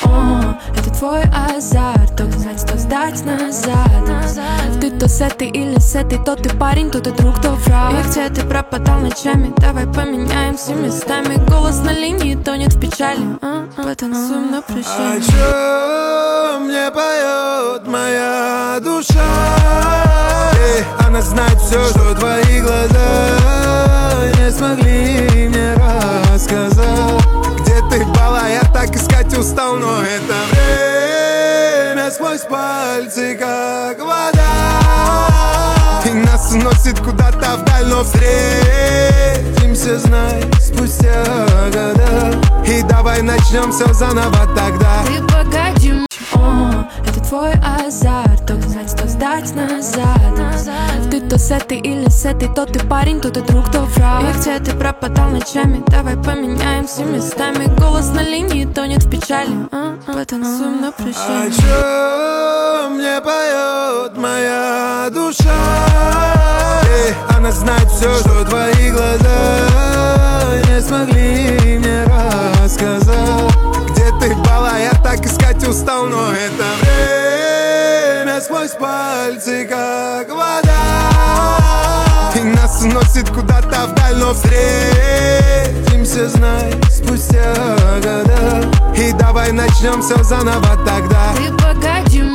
Это твой азарт, то взять, то сдать назад. Ты то с этой или с этой, то ты парень, то ты друг, то враг. И где ты пропадал ночами, давай поменяемся местами. Голос на линии тонет в печали, потанцуем на прощание. О чем мне поет моя душа? Она знает все, что твои глаза не смогли мне рассказать. Где ты была, я так искать устал, но это время сквозь пальцы, как вода. И нас уносит куда-то вдаль, но встретимся, знай, спустя года. И давай начнем все заново тогда. Ты погоди, это твой азарт, то взять, то сдать назад. Ты то с этой или с этой, то ты парень, то ты друг, то враг. И где ты пропадал ночами, давай поменяемся местами. Голос на линии тонет в печали, потанцуем на прощание. О чем мне поет моя душа? Она знает все, что твои глаза не смогли мне рассказать. Где ты была, я так искать устал, но это время сквозь пальцы, как вода. И нас уносит куда-то вдаль, но встретимся, знай, спустя года. И давай начнем все заново тогда. Ты погоди.